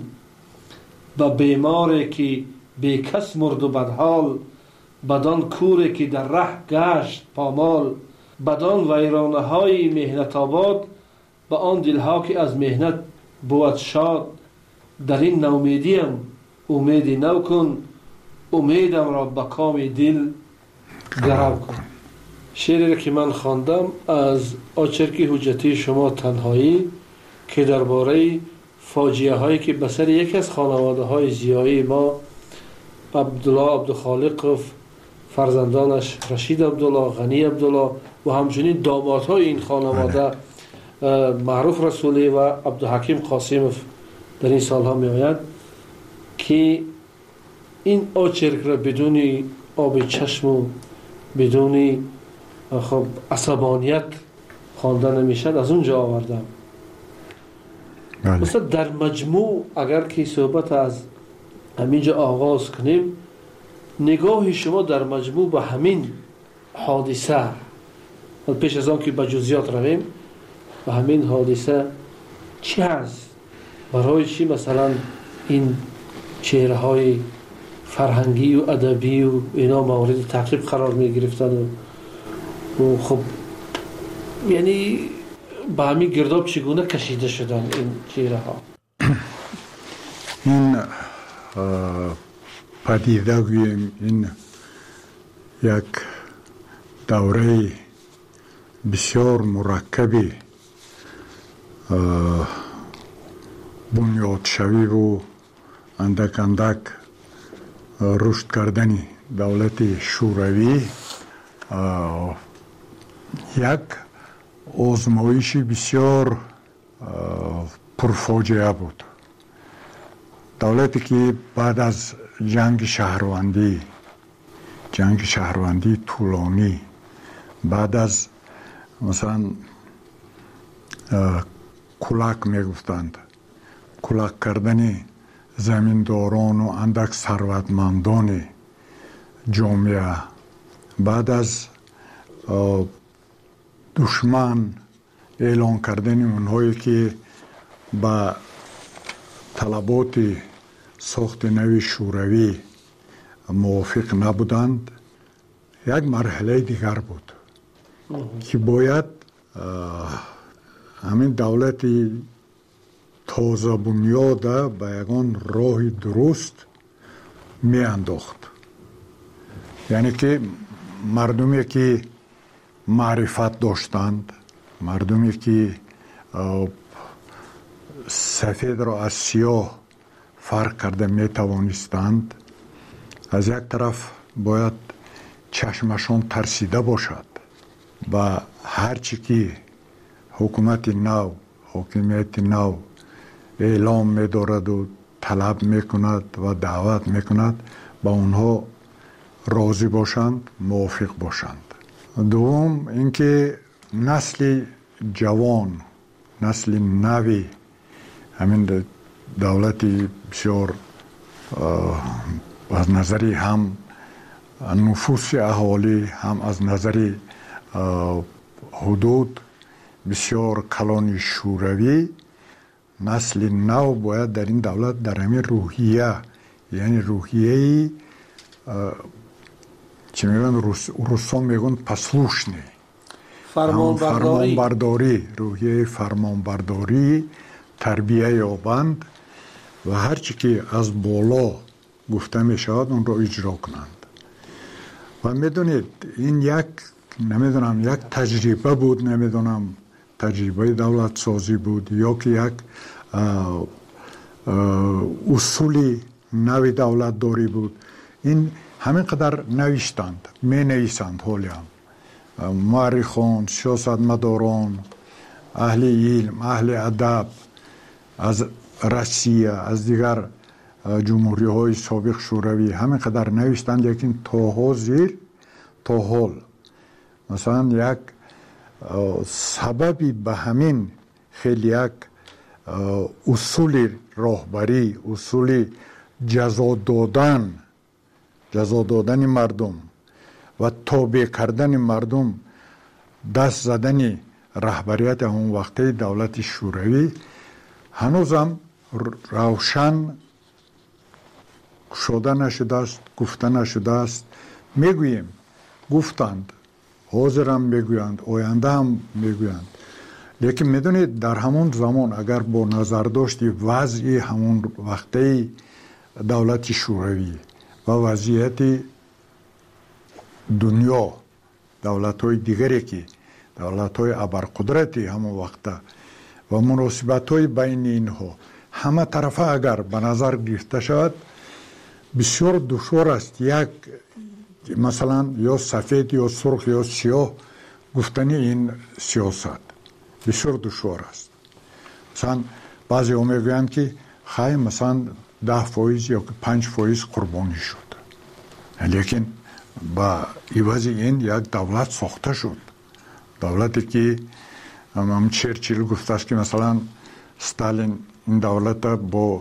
با بیماری که بی کس مرد و بدحال، بدان کوری که در ره گشت پامال، بدان ویرانه های مهنت آباد، با آن دلها که از مهنت بود شاد. در این نومیدیم امیدی نو کن، امیدم را به کام دل گرو کن. شعری که من خواندم از آچرکی حجتی شما تنهایی که درباره فاجعه هایی که به سر یکی از خانواده های زیایی ما، عبدالله عبدالخالق و فرزندانش رشید عبدالله، غنی عبدالله و همچنین دامادهای این خانواده معروف رسولی و عبدالحکیم قاسمov در این سالها می آید که این آچرک را بدون آب چشم و بدون عصبانیت خوانده نمیشد، از اونجا آوردم. مثلا در مجموع اگر که صحبت از همینجا آغاز کنیم، نگاه شما در مجموع به همین حادثه، پیش از آن که به جزئیات رویم، به همین حادثه چی هست؟ برای چی مثلا این چهره های فرهنگی و ادبی و اینا مورد تعقیب قرار می گرفتن و خب یعنی به همین گرداب چگونه کشیده شدن این چهره ها؟ این پدیده گوییم این یک دوره بسیار مرکبی بنیاد شوی و اندک اندک رشد کردن دولت شوروی یک آزمایش بسیار پرفاجعه بود. دولتی که بعد از جنگ شهروندی طولانی، بعد از مثلا کلک میگفتند، کلک کردن زمینداران و اندک ثروتمندان جامعه، بعد از دشمن اعلان کردن اونهایی که با طلبات ساخت نوی شوروی موافق نبودند، یک مرحله دیگر بود که باید همین دولت تازه بنیاد به یگان راه درست می انداخت. یعنی که مردمی که معرفت داشتند، مردمی که سفید را از سیاه فرق کرده می توانستند، از یک طرف باید چشمشان ترسیده باشد و هرچی که حکومت نو حکومت نو اعلام می‌دارد و طلب می‌کند و دعوت می‌کند با اونها راضی باشند، موافق باشند. دوم اینکه نسل جوان، نسل نوی همین دولت بسیار از نظر هم نفوس اهالی هم از نظر حدود بسیار کلان شوروی، نسل نو باید در این دولت در همین روحیه، یعنی روحیه چی میگن روسان میگن پسلوشنی، فرمانبرداری، روحیه فرمانبرداری تربیه یابند و هرچی که از بالا گفته می شود اون را اجرا کنند. و میدونید این یک تجربه بود، نمیدونم تجربه دولت سازی بود یا که یک اصولی نوی دولت داری بود. این همین قدر نوشتند، می نویسند حالی هم مورخان، سیاستمداران، اهل علم، اهل ادب از روسیه، از دیگر جمهوری های سابق شوروی همین قدر نوشتند، لیکن تا زیر تا حال مثلا یک سببی به همین خیلی یک اصول راهبری، اصول جزا دادن مردم و تابع کردن مردم، دست زدن رهبریت اون وقته دولت شوروی هنوزم روشن شده نشده است، گفته نشده است. میگوییم گفتند، حاضرم میگویند، آینده هم میگویند، لیکن میدونید در همون زمان اگر با نظر داشتی وضعی همون وقته دولت شوروی و وضعیت دنیا، دولت های دیگری که دولت های ابرقدرتی همون وقته و مناسبت های بین اینها همه طرفه اگر به نظر گرفته شود بسیار دشوار است یک مثلا یا سفید یا سرخ یا سیاه گفتن این سیاست بسیار دشوار است. مثلا بعضی ها میگویند که خیلی مثلا 10% یا 5% قربانی شد، لیکن با عوض این یک دولت ساخته شد، دولتی که هم چرچیل گفته است که مثلا ستالین این دولت با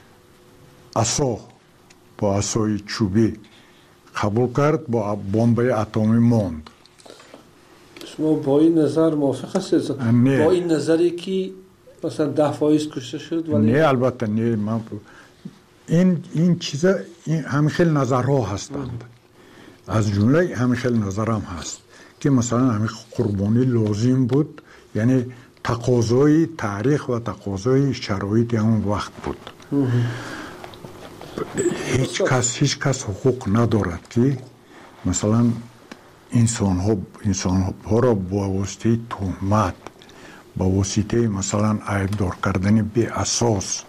عصای چوبی قبول کرد، با بمب اتمی ماند. شما با این نظر موافق هستید؟ با این نظری که مثلا 10% کشته شد؟ ولی نه البته نه، من این چیزا همین خیلی نظرها هستند، از جمله همین خیلی نظرم هست که مثلا همین قربانی لازم بود، یعنی تقاضای تاریخ و تقاضای شرایط همون وقت بود. هیچ کس حقوق ندارد که مثلا انسان ها را با واسطه تهمت، با واسطه مثلا عیبدار کردن بی اساس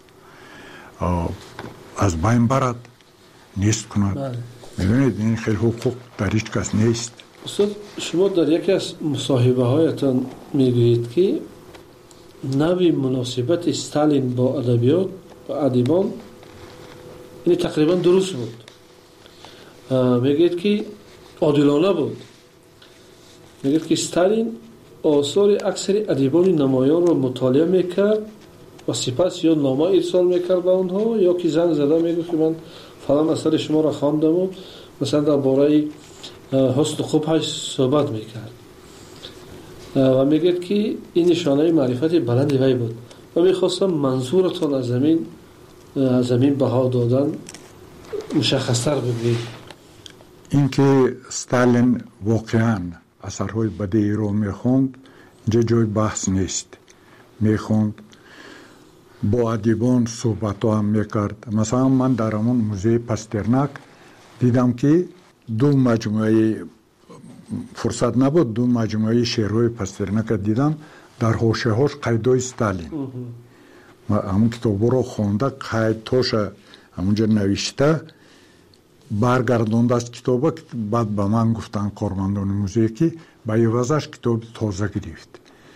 از بین برد، نیست کند. می‌بینید این خیلی حقوق در هیچ کس نیست. استاد شما در یکی از مصاحبه هایتان میگویید که نوی مناسبت استالین با ادبیات و ادیبان این تقریبا درست بود. میگید که عادلانه بود. میگید که استالین آثار اکثر ادیبان نمایان را مطالعه میکرد و سپس یا نامه ارسال میکرد به اونها یا که زنگ زده میگفت که من فلان اثر شما را خواندم و مثلا درباره حسن خوبش صحبت میکرد و میگید که این نشانه معرفت بلند وی بود. و میخواستم منظورتان از زمین بها دادن مشخصتر بگید. اینکه ستالین واقعا اثرهای بدی رو میخوند اینجا جای بحث نیست. میخوند، با ادیبان صحبت هم میکرد. مثلا من در همون موزه پاسترناک دیدم که دو مجموعه فرصت نبود، دو مجموعه شعرهای پاسترناک دیدم، در حاشیه هاش قیدای ستالین. من همون کتاب رو خونده، قیدهاش همونجا نوشته برگردوند از کتابا که بعد به من گفتن کارمندان موزه که با عوضش کتاب تازه گرفت.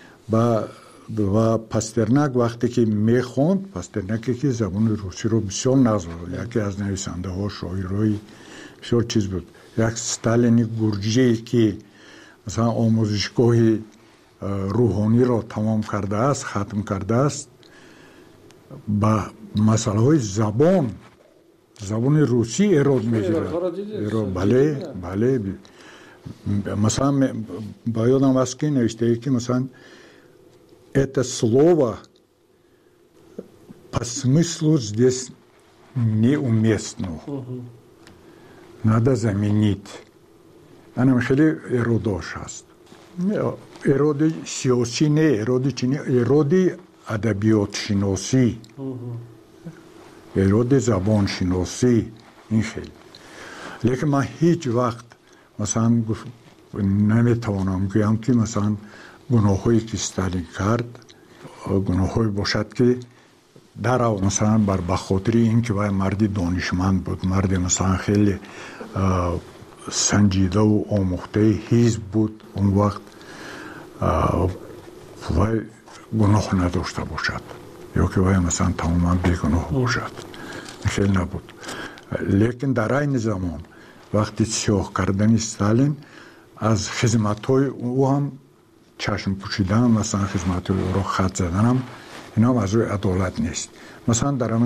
و پاسترناک وقتی که میخوند، پاسترناکی که زبان روسی رو بسیار نازل، یکی از نویسنده ها شاعرای بسیار چیز بود. یک ستالین گورجی که مثلا آموزشگاه روحانی را تمام کرده است، ختم کرده است، با مسئله های زبان روسی ایراد میگیره. بله مثلا با یادم است که نوشته که مثلا это слово по смыслу здесь неуместно. Надо заменить. Анам خیلی اراداش هست. اراده سیاسی نه، اراده چینی، اراده ادبیات شناسی، اراده زبان شناسی، این خیلی. لیکن من هیچ وقت مثلا نمیتوانم گویم که مثلا گناهایی که استالین کرد گناهایی باشد که در مثلا بر خاطر اینکه وای مردی دانشمند بود، مردی مثلا خیلی سنجیده و آموخته حزب بود، اون وقت وای گناه نداشته باشد یا که وای مثلا تماما بیگناه باشد، خیلی نبود. لیکن در این زمان وقتی سیاه کردن استالین از خدمت‌های او هم چشم پوشیدن، مثلا خدمت‌های او را خط زدن هم اینا هم از روی عدالت نیست. مثلا در همین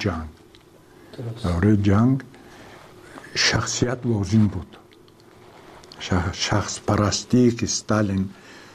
دوره جنگ شخصیت لازم بود، شخص پرستی که استالین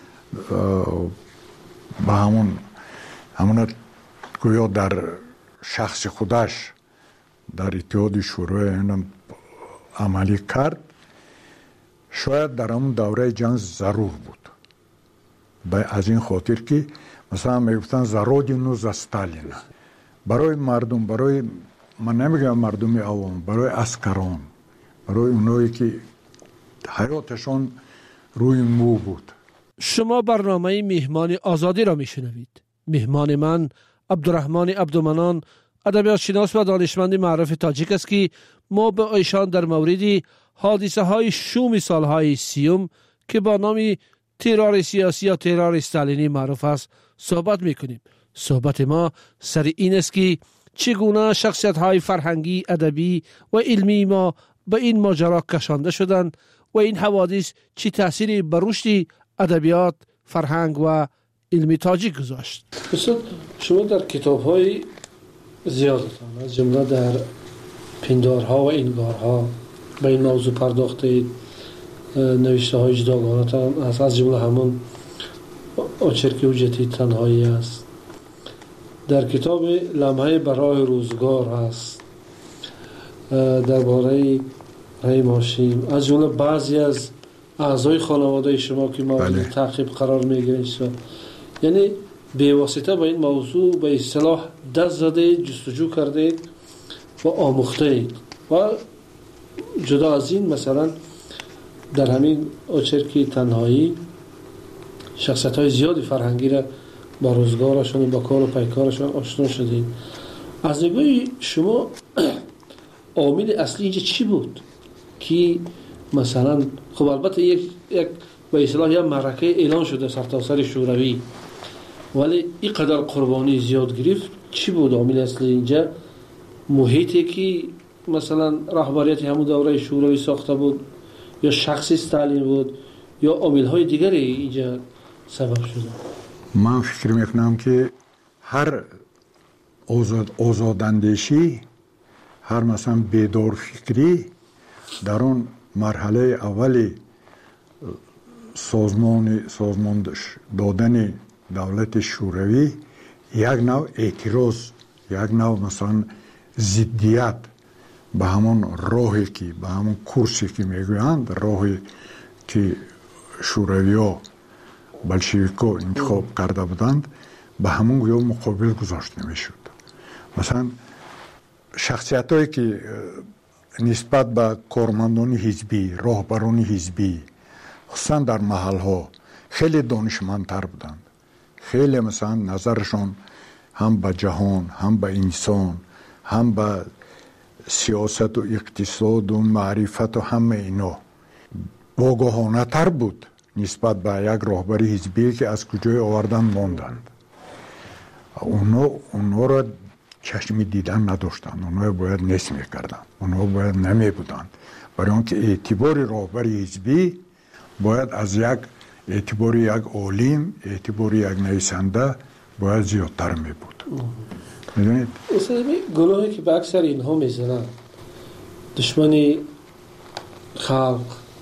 با همون گویا در شخص خودش در اتحاد شوروی عملی کرد، شاید در همون دوره جنگ ضرور بود. از این خاطر که مثلا میگفتن زارودینو ز استالین، برای مردم، برای من نمیگم مردم عوام، برای عسکران، برای اونایی که حیاتشان روی مو بود. شما برنامه مهمان آزادی را میشنوید. مهمان من عبدالرحمن عبدالمنان، ادبیات شناس و دانشمند معروف تاجیک است که ما به ایشان در مورد حادثه های شوم سالهای 30 که با نام ترور سیاسی یا ترور استالینی معروف است صحبت میکنیم. صحبت ما سر این است که چگونه شخصیت های فرهنگی، ادبی و علمی ما به این ماجرا کشانده شدند و این حوادث چه تأثیری بر رشد ادبیات، فرهنگ و علمی تاجیک گذاشت. استاد، شما در کتاب های زیادتان از جمله در پندارها و انگارها به این موضوع پرداختید. نوشته های جداگانه‌تان از جمله همون آچرک حجتی تنهایی است. در کتاب لمحه برای روزگار است، درباره رحیم هاشم، از جمله بعضی از اعضای خانواده شما که مورد تعقیب قرار میگیرید، یعنی به واسطه با این موضوع به اصطلاح دست زده، جستجو کرده و آموخته اید. و جدا از این مثلا در همین آچرکی تنهایی شخصیت های زیادی فرهنگی را با روزگارشون و با کار و پیکارشون آشنا شدید. از نگاه شما عامل اصلی اینجا چی بود که مثلا خب البته یک به اصطلاح یک معرکه اعلان شده سرتاسر شوروی، ولی اینقدر قربانی زیاد گرفت، چی بود عامل اصلی اینجا؟ محیطی که مثلا رهبریت همون دوره شوروی ساخته بود، یا شخص استالین بود، یا عامل‌های دیگری اینجا سبب شده؟ من فکر میکنم که هر آزاداندیشی، هر مثلا بیدار فکری در اون مرحله اولی سازمان دادن دولت شوروی یک نوع اعتراض، یک نوع مثلا ضدیت به همون راهی که به همون کورسی که میگویند، راهی که شوروی ها بلشویکا انتخاب کرده بودند، به همون گویا مقابل گذاشته میشد. مثلا شخصیت هایی که نسبت به کارمندان حزبی، راهبران حزبی، خصوصا در محل ها خیلی دانشمندتر بودند، خیلی مثلا نظرشان هم به جهان، هم به انسان، هم به سیاست و اقتصاد و معرفت و همه اینا آگاهانه تر بود نسبت به یک راهبر حزبی که از کجای آوردن ماندند. اونا را چشمی دیدن نداشتند، اونا باید نصف میکردن، اونا باید نمی بودند، برای آنکه اعتبار راهبر حزبی باید از یک اعتبار یک عالم، اعتبار یک نویسنده باید زیادتر می بود. میدونید؟ گناهی که به اکثر اینها میزنن دشمنی خلق،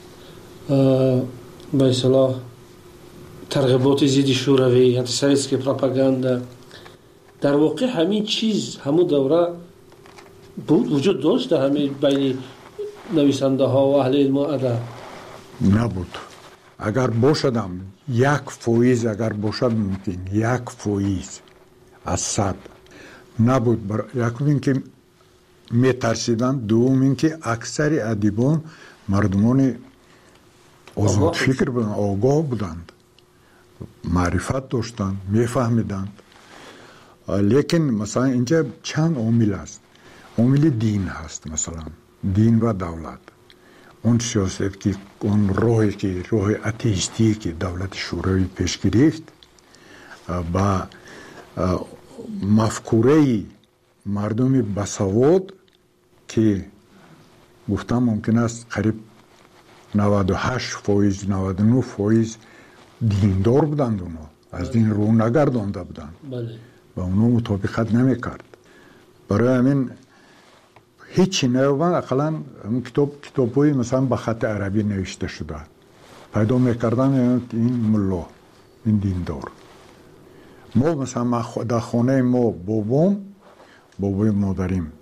به اصطلاح ترغیبات ضد شوروی، انتی‌سویتسکی پروپاگاندا، در واقع همین چیز همون دوره بود، وجود داشت در همین بین نویسنده ها و اهل علم و ادب؟ نبود. اگر باشدم 1% اگر باشد ممکن 1% از 100 نبود. یکم این که میترسیدن، دوم این که اکثر ادیبان مردمان آزاد فکر بودند، آگاه بودند، معرفت داشتند، میفهمیدند. لیکن مثلا اینجا چند عامل است. عامل دین هست، مثلا دین و دولت. اون سیاست که اون راهی که راه اتئیستی که دولت شوروی پیش گرفت با مفکوره مردم بسواد که گفتم ممکن است قریب 98% 99% دیندار بودند، اونا از دین رو نگردانده بودند و اونا مطابقت نمیکرد. برای همین هیچی نبود. اقلا کتاب‌های مثلا به خط عربی نوشته شده پیدا میکردن، این ملا، این دیندار. ما مثلا در خانه ما بابای مادریم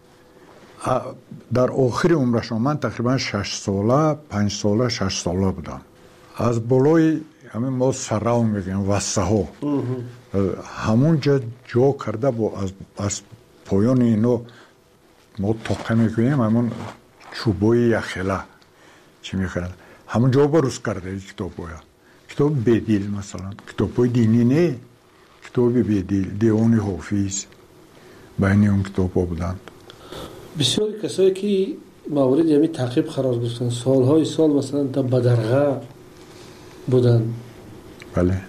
در آخر عمرش من تقریبا 6 ساله 5 ساله 6 ساله بودم. از بالای همین ما سراو میگیم وسه ها همون جا کرده با از پایان اینو ما توقع میکنیم، همون چوبای یخله چی میخواد همون جا بروز کرده این کتاب بدیل، مثلا کتابای دینی نه، کتاب بدیل، دیوان حافظ بین اون کتاب ها بودند. بسیاری کسایی که مورد یعنی تعقیب قرار گرفتن سالهای سال مثلا در بدرغه بودن. بله.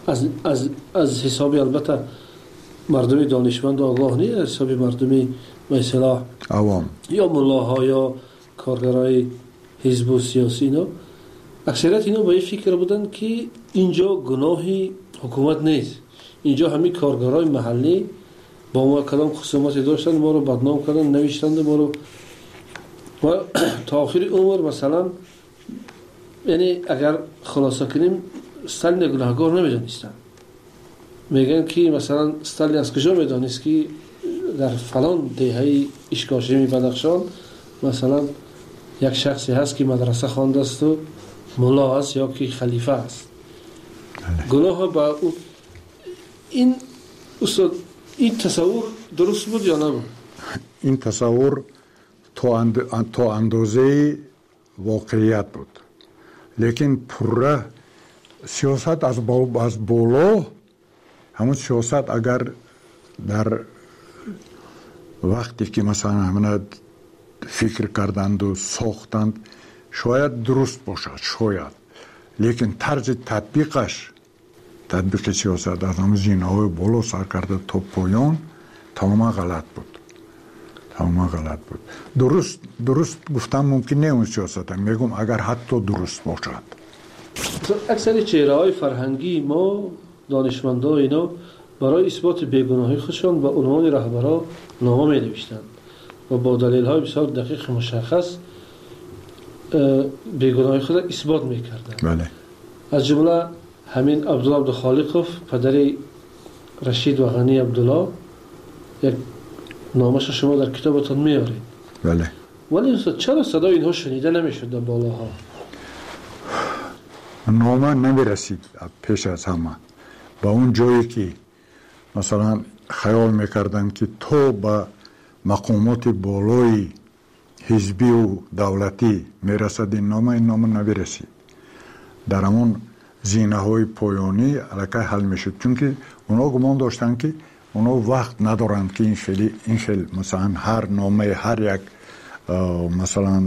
از حسابی البته مردم دانشمند آگاه نیست، از حسابی مردمی به اصطلاح عوام یا ملاها یا کارگرای حزب و سیاسی اینا، اکثریت اینا با این فکر بودن که اینجا گناهی حکومت نیست، اینجا همین کارگرای محلی با ما کدام خصوماتی داشتن، ما رو بدنام کردن، نوشتند ما رو و تا آخر عمر مثلا، یعنی اگر خلاصه کنیم استالین گناهکار نمیدانستن. میگن که مثلا استالین از کجا میدانست که در فلان دهه اشکاشمی بدخشان مثلا یک شخصی هست که مدرسه خوانده است و ملا است یا که خلیفه است. گناه با این استاد این تصور درست بود یا نبود؟ این تصور تا اندازه واقعیت بود، لیکن پره سیاست از بالا، همون سیاست اگر در وقتی که مثلا همه فکر کردند و ساختند شاید درست باشد، شاید، لیکن طرز تطبیق سیاست از همون زینه‌های بالا سر کرده تا پایان تماما غلط بود. درست گفتم ممکن نه اون سیاست، میگم اگر حتی درست باشد. اکثر چهره‌های فرهنگی ما دانشمندا اینا برای اثبات بیگناهی خودشان با عنوان رهبرا نامه می‌نوشتند و با دلایل بسیار دقیق مشخص بیگناهی خود اثبات می‌کردند. بله. از جمله همین عبدالله عبدالخالقوف پدر رشید و غنی عبدالله، یک نامش شما در کتابتون میارید. بله. ولی چرا صدای اینها شنیده نمیشد در بالاها؟ نامه نمیرسید پیش از همه با اون جایی که مثلا خیال میکردن که تو با مقامات بالای حزبی و دولتی میرسد این نامه نمیرسید. در همون زینه های پایانی علاقه حل میشد، چون که اونا گمان داشتن که اونا وقت ندارند که این فعل مثلا هر نامه هر یک مثلا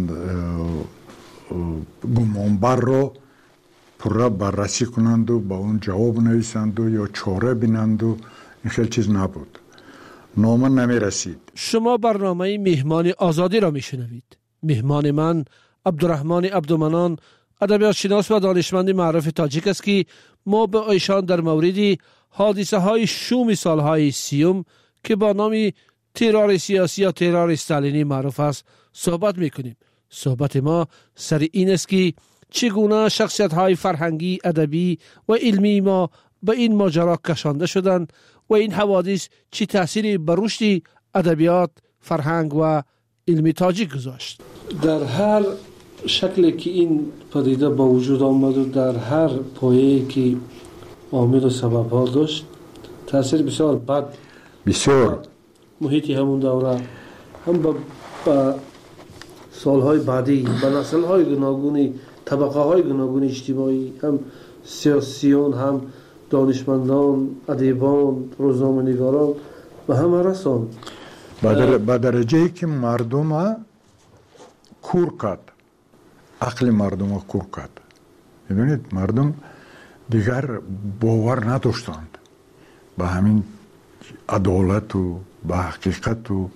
گمانبر رو پورا بررسی کنند و با اون جواب نویسند و یا چاره بینند و این خیلی چیز نبود. نامه نمی رسید. شما برنامه مهمان آزادی را می شنوید. مهمان من عبدالرحمن عبدالمنان ادبیات شناس و دانشمند معروف تاجیک است که ما به ایشان در مورد حادثه های شوم سالهای 30 که با نام ترور سیاسی یا ترور استالینی معروف است صحبت میکنیم. صحبت ما سر این است که چگونه شخصیت های فرهنگی، ادبی و علمی ما به این ماجرا کشانده شدند و این حوادث چه تأثیری بر رشد ادبیات، فرهنگ و علمی تاجیک گذاشت. در هر شکلی که این پدیده با وجود آمد و در هر پایه‌ای که عامل و سبب ها داشت تأثیر بسیار بد بسیار محیطی همون دوره هم با سالهای بعدی با نسل‌های گوناگونی، طبقه‌های گوناگون اجتماعی، هم سیاسیون، هم دانشمندان، ادیبان، روزنامه‌نگاران و همه رسان با درجه‌ای که مردم کور کرد، عقل مردم کور کرد. می‌دونید مردم دیگر باور نداشتند به همین عدالت و به حقیقت و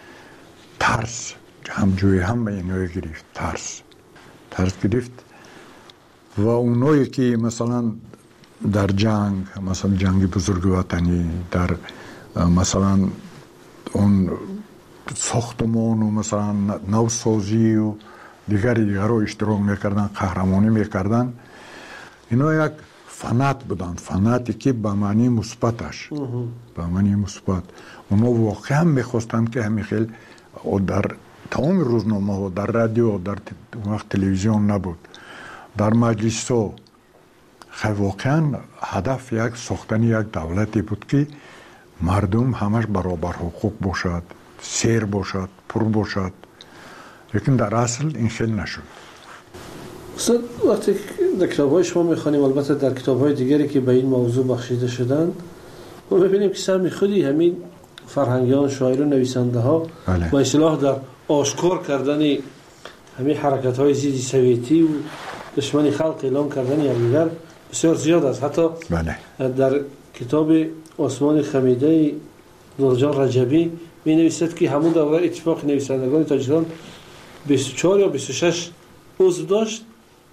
ترس همجوری هم به اینوی گرفت. ترس گرفت و اونایی که مثلا در جنگ، مثلا جنگ بزرگ وطنی، در مثلا اون ساختمان و مثلا نوسازی و دیگر رو اشتراک میکردن، قهرمانی میکردن، اینا یک فنات بودند، فناتی که به معنی مثبتش، به معنی مثبت. اونا واقعا میخواستند که همین خیلی در تمام روزنامه ها، در رادیو، در وقت تلویزیون نبود، در مجلس ها، واقعا هدف یک ساختن یک دولتی بود که مردم همش برابر حقوق باشد، سیر باشد، پر باشد. لیکن در اصل این خیلی نشد. استاد وقتی در کتاب‌های شما می‌خوانیم، البته در کتاب‌های دیگری که به این موضوع بخشیده شدن، ما می‌بینیم که سهم خودی همین فرهنگیان، شاعران، نویسنده‌ها با اصطلاح در آشکار کردن همین حرکت‌های ضد سویتی و دشمنی خلق اعلام کردن یکدیگر بسیار زیاد است. حتی در کتاب آسمان خمیده نورجان رجبی می‌نویسد که همون دوره اتفاق نویسندگان تاجیکستان 24 یا 26 عضو داشت،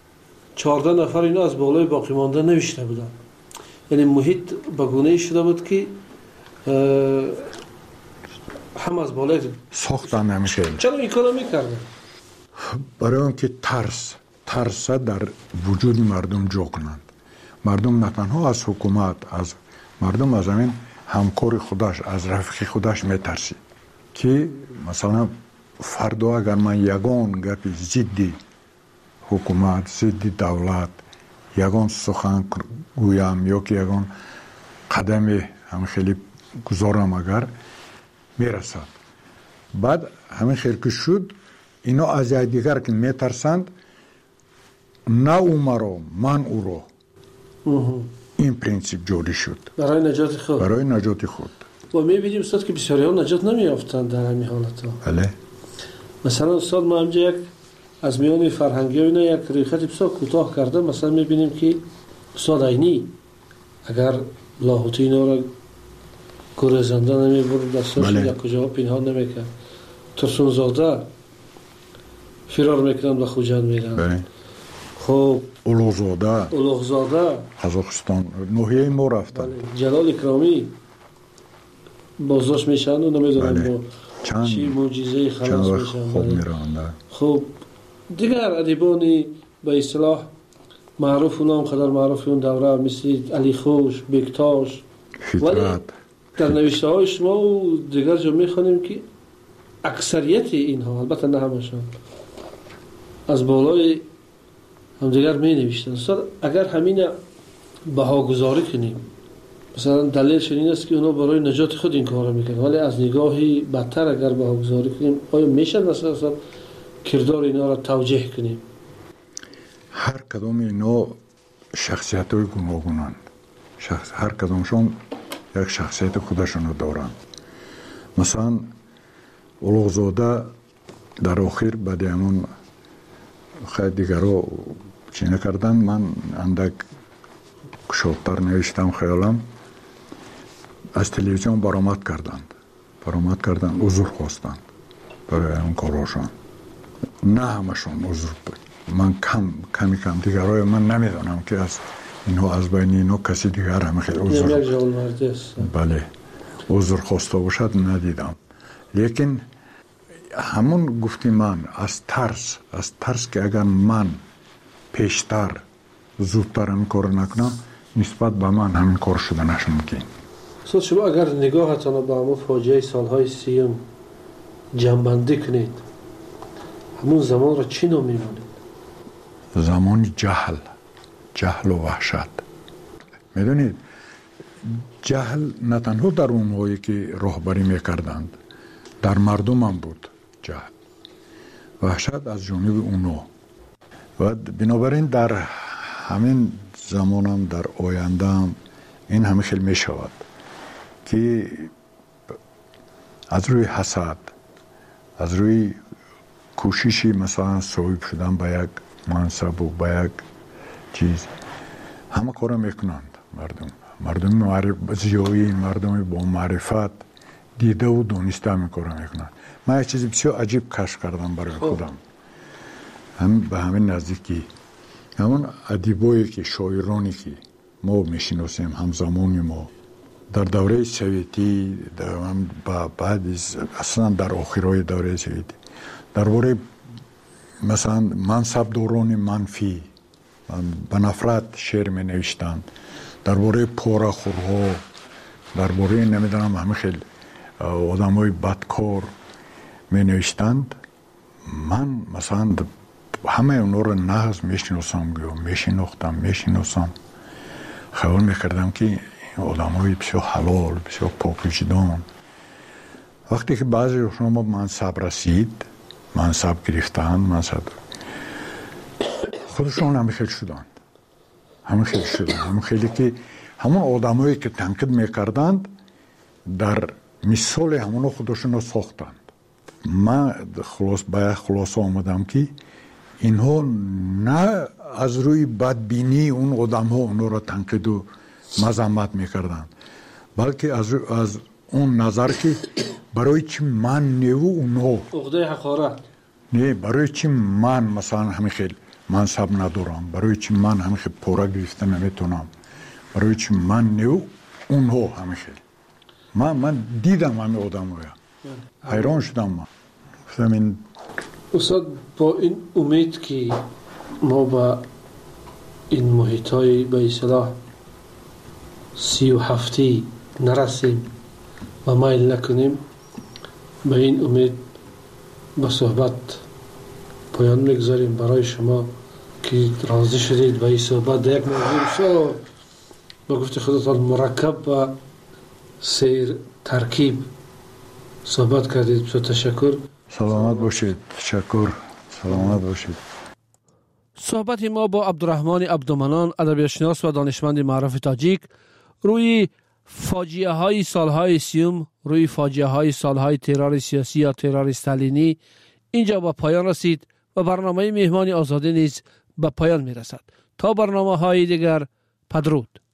14 نفر اینا از بالای باقی مانده نوشته بودن. یعنی محیط به گونه‌ای شده بود که هم از بالای ساختن نمیشه. چرا این کارو میکردن؟ برای اون که ترس در وجود مردم جا کنند. مردم نه تنها از حکومت، از مردم، از همین همکار خودش، از رفیق خودش میترسی که مثلا فردا اگر من یگان گپی ضد حکومت، ضد دولت یگان سخن گویم یا که یگان قدم همین خیلی گذارم اگر میرسد، بعد همین خیلی که شد اینا از دیگر که میترسند، نه او مرا من او را. این پرینسیپ جوری شد برای نجات خود. برای نجات خود. و میبینیم استاد که بسیاری ها نجات نمیافتند در همین حالت ها. بله. مثلا استاد ما همجا یک از میان فرهنگی ها اینا یک ریخت بسیار کوتاه کرده. مثلا میبینیم که استاد عینی اگر لاهوتی اینا را گریزنده نمیبرد، دستاش یک کجا پنهان نمیکرد، ترسون زاده فرار میکنند و خوجند میرند. خب اولوغزاده قزاقستان نوحیه ما رفتن، جلال اکرامی بازداشت میشن و نمیدونم با چی معجزه خلاص میشن. خب دیگر ادیبانی به اصطلاح معروف و نام قدر معروف اون دوره مثل علی خوش، بکتاش، ولی در نوشته های شما و دیگر جا میخوانیم که اکثریت اینها، البته نه همشان، از بالای هم دیگر می نوشتن. اگر همین بهاگذاری کنیم، مثلا دلیلش این است که اونا برای نجات خود این کار میکنن، ولی از نگاهی بدتر اگر بهاگذاری کنیم، آیا میشه مثلا کردار اینا را توجیه کنیم؟ هر کدام اینا شخصیت های گوناگونند، هر کدامشون یک شخصیت خودشون رو دارند. مثلا اولوغزاده در آخر بعد همون خیلی دیگر رو چی نکردن، من اندک شوتر نوشتم خیالم، از تلویزیون برآمد کردند عذر خواستند برای اون کاراشان. نه همشون عذر بود، من کم دیگرای من نمیدونم که از اینها از بین اینها کسی دیگر هم خیلی عذر بله عذر خواسته باشد ندیدم. لیکن همون گفتی من از ترس که اگر من پیشتر زودتر این کار نکنم نسبت به من همین کار شده نشمکن. شما اگر نگاهتان به همون فاجعه سالهای 30 جنبندی کنید، همون زمان را چی نام می‌مانید؟ زمان جهل و وحشت. میدونید جهل نه تنها در اونهایی که راهبری میکردند، در مردم هم بود جهل، وحشت از جانب اونها. و بنابراین در همین زمان هم در آینده هم این همه خیلی می شود که از روی حسد، از روی کوششی مثلا صاحب شدن به یک منصب و به یک چیز همه کار میکنند. مردم زیایی، مردم با معرفت دیده و دانسته همه کار میکنند. من یک چیز بسیار عجیب کشف کردم برای خودم. هم به همین نزدیکی همون ادیبایی که شاعرانی که ما میشناسیم همزمانی ما در دوره سویتی بعد اصلا در آخرای دوره سویتی درباره مثلا منصبداران منفی به نفرت شعر می نوشتند، درباره پاره‌خورها، درباره نمیدونم همه خیلی آدمای بدکار می نوشتند. من مثلا همه اونا رو نغز میشناختم خیال میکردم که این آدمای بسیار حلال، بسیار پاکوجدان. وقتی که بعضی شما منصب رسید، منصب گرفتند، خودشون همه خیلی شدند. همه خیلی که همون آدمایی که تنقید میکردند در مثال همون خودشون رو ساختند. من خلاصه آمدم که اینها نه از روی بدبینی اون آدم ها اونها را تنقید و مذمت میکردن، بلکه از اون نظر که برای چی من نیو اونها عقده حقارت، نه برای چی من مثلا همین خیلی منصب ندارم، برای چی من همین خیلی پورا گرفته نمیتونم، برای چی من نیو اونها همین خیلی. من دیدم همین آدم ها، حیران شدم. من گفتم این استاد با این امید که ما با این محیطای به اصطلاح 37 نرسیم و مایل نکنیم، به این امید با صحبت پایان میگذاریم. برای شما که راضی شدید به این صحبت در یک موضوع بسیار با گفت خودتان مرکب و سیر ترکیب صحبت کردید، بسیار تشکر. سلامت باشید. تشکر. سلامت باشید. صحبت ما با عبدالرحمن عبدالمنان، ادبیاتشناس و دانشمند معروف تاجیک، روی فاجعه های سالهای 30، روی فاجعه های سالهای ترور سیاسی یا ترور استالینی اینجا با پایان رسید و برنامه مهمان آزادی نیز به پایان می رسد. تا برنامه های دیگر، بدرود.